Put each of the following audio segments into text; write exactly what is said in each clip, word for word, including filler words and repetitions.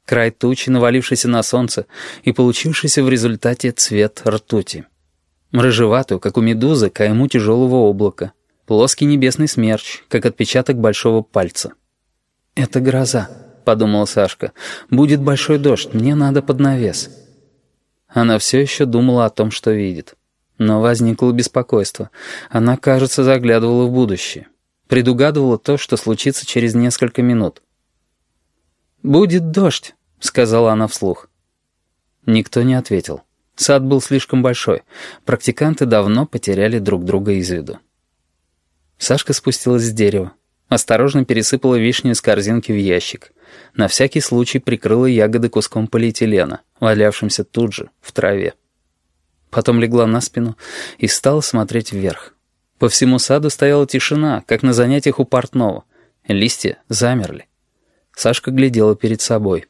край тучи, навалившийся на солнце и получившийся в результате цвет ртути. Рыжеватую, как у медузы, кайму тяжелого облака. Плоский небесный смерч, как отпечаток большого пальца. «Это гроза», — подумала Сашка. «Будет большой дождь, мне надо под навес». Она все еще думала о том, что видит. Но возникло беспокойство. Она, кажется, заглядывала в будущее. Предугадывала то, что случится через несколько минут. «Будет дождь», — сказала она вслух. Никто не ответил. Сад был слишком большой. Практиканты давно потеряли друг друга из виду. Сашка спустилась с дерева. Осторожно пересыпала вишню из корзинки в ящик. На всякий случай прикрыла ягоды куском полиэтилена, валявшимся тут же, в траве. Потом легла на спину и стала смотреть вверх. По всему саду стояла тишина, как на занятиях у портного. Листья замерли. Сашка глядела перед собой.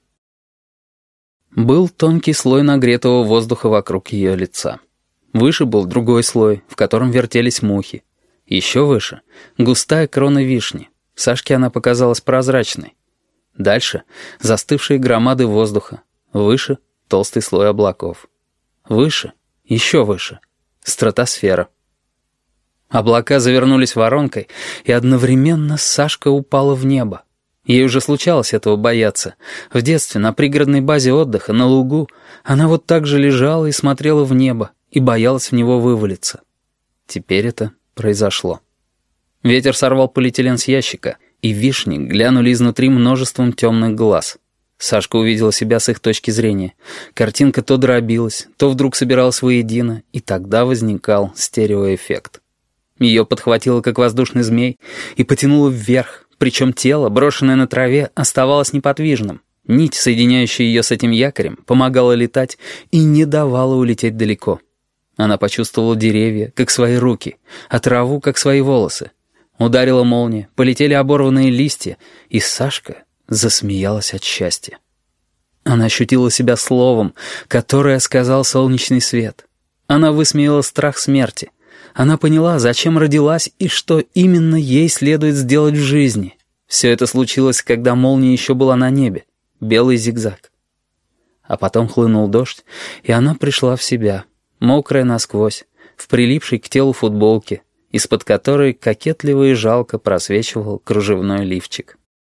Был тонкий слой нагретого воздуха вокруг ее лица. Выше был другой слой, в котором вертелись мухи. Еще выше — густая крона вишни. Сашке она показалась прозрачной. Дальше — застывшие громады воздуха. Выше — толстый слой облаков. Выше, еще выше — стратосфера. Облака завернулись воронкой, и одновременно Сашка упала в небо. Ей уже случалось этого бояться. В детстве на пригородной базе отдыха, на лугу, она вот так же лежала и смотрела в небо, и боялась в него вывалиться. Теперь это произошло. Ветер сорвал полиэтилен с ящика, и вишни глянули изнутри множеством темных глаз. Сашка увидела себя с их точки зрения. Картинка то дробилась, то вдруг собиралась воедино, и тогда возникал стереоэффект. Ее подхватило, как воздушный змей, и потянуло вверх, причем тело, брошенное на траве, оставалось неподвижным. Нить, соединяющая ее с этим якорем, помогала летать и не давала улететь далеко. Она почувствовала деревья, как свои руки, а траву, как свои волосы. Ударила молния, полетели оборванные листья, и Сашка засмеялась от счастья. Она ощутила себя словом, которое сказал солнечный свет. Она высмеяла страх смерти. Она поняла, зачем родилась и что именно ей следует сделать в жизни. Все это случилось, когда молния еще была на небе, белый зигзаг. А потом хлынул дождь, и она пришла в себя, мокрая насквозь, в прилипшей к телу футболке, из-под которой кокетливо и жалко просвечивал кружевной лифчик.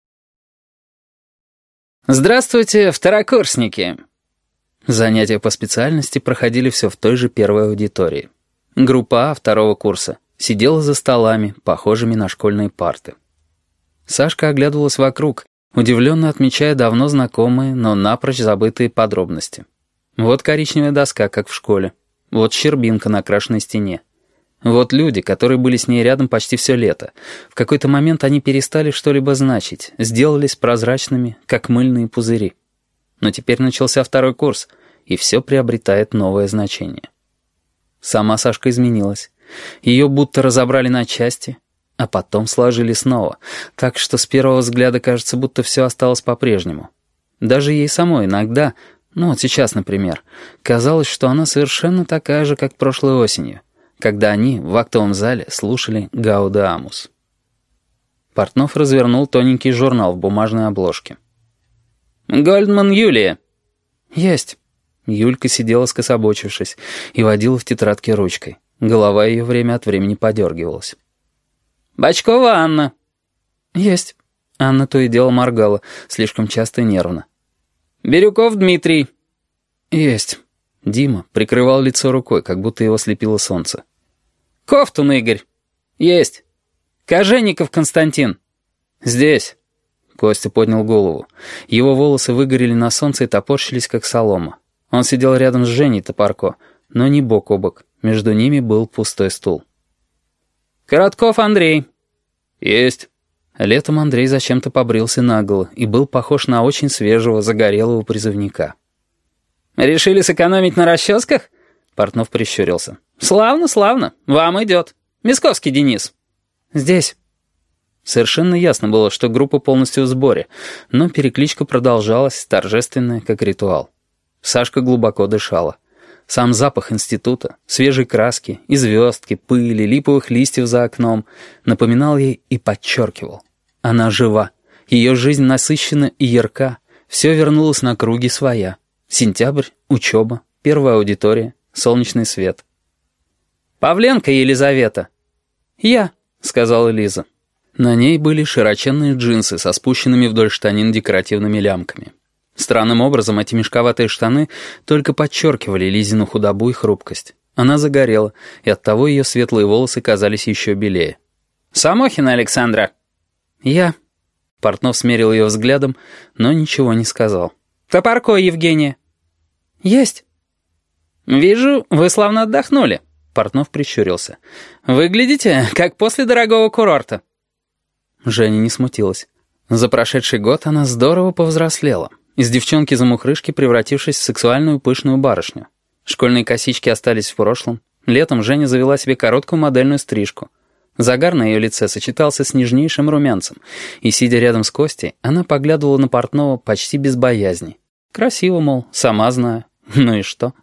«Здравствуйте, второкурсники!» Занятия по специальности проходили все в той же первой аудитории. Группа А второго курса сидела за столами, похожими на школьные парты. Сашка оглядывалась вокруг, удивленно отмечая давно знакомые, но напрочь забытые подробности. Вот коричневая доска, как в школе. Вот щербинка на крашенной стене. Вот люди, которые были с ней рядом почти все лето. В какой-то момент они перестали что-либо значить, сделались прозрачными, как мыльные пузыри. Но теперь начался второй курс, и все приобретает новое значение. Сама Сашка изменилась. Ее будто разобрали на части, а потом сложили снова, так что с первого взгляда кажется, будто все осталось по-прежнему. Даже ей самой иногда, ну вот сейчас, например, казалось, что она совершенно такая же, как прошлой осенью, когда они в актовом зале слушали «Гаудеамус». Портнов развернул тоненький журнал в бумажной обложке. «Гольдман Юлия». «Есть». Юлька сидела скособочившись и водила в тетрадке ручкой. Голова ее время от времени подергивалась. «Бочкова Анна». «Есть». Анна то и дело моргала, слишком часто и нервно. «Бирюков Дмитрий». «Есть». Дима прикрывал лицо рукой, как будто его слепило солнце. «Ковтун Игорь». «Есть». «Кожевников Константин». «Здесь». Костя поднял голову. Его волосы выгорели на солнце и топорщились, как солома. Он сидел рядом с Женей Топорко, но не бок о бок. Между ними был пустой стул. «Коротков Андрей». «Есть». Летом Андрей зачем-то побрился наголо и был похож на очень свежего, загорелого призывника. «Решили сэкономить на расческах?» Портнов прищурился. «Славно, славно. Вам идет. Мисковский Денис». «Здесь». Совершенно ясно было, что группа полностью в сборе, но перекличка продолжалась, торжественная, как ритуал. Сашка глубоко дышала. Сам запах института, свежей краски, и звездки, пыли, липовых листьев за окном напоминал ей и подчеркивал. Она жива, ее жизнь насыщена и ярка, Все вернулось на круги своя. Сентябрь, учеба, первая аудитория, солнечный свет. «Павленко Елизавета!» «Я», — сказала Лиза. На ней были широченные джинсы со спущенными вдоль штанин декоративными лямками. Странным образом эти мешковатые штаны только подчеркивали Лизину худобу и хрупкость. Она загорела, и оттого ее светлые волосы казались еще белее. «Самохина Александра!» «Я». Портнов смерил ее взглядом, но ничего не сказал. «Топорко Евгения». «Есть». «Вижу, вы славно отдохнули». Портнов прищурился. «Выглядите, как после дорогого курорта». Женя не смутилась. За прошедший год она здорово повзрослела, из девчонки-замухрышки превратившись в сексуальную пышную барышню. Школьные косички остались в прошлом. Летом Женя завела себе короткую модельную стрижку. Загар на ее лице сочетался с нежнейшим румянцем, и, сидя рядом с Костей, она поглядывала на Портнова почти без боязни. Красиво, мол, сама знаю. Ну и что?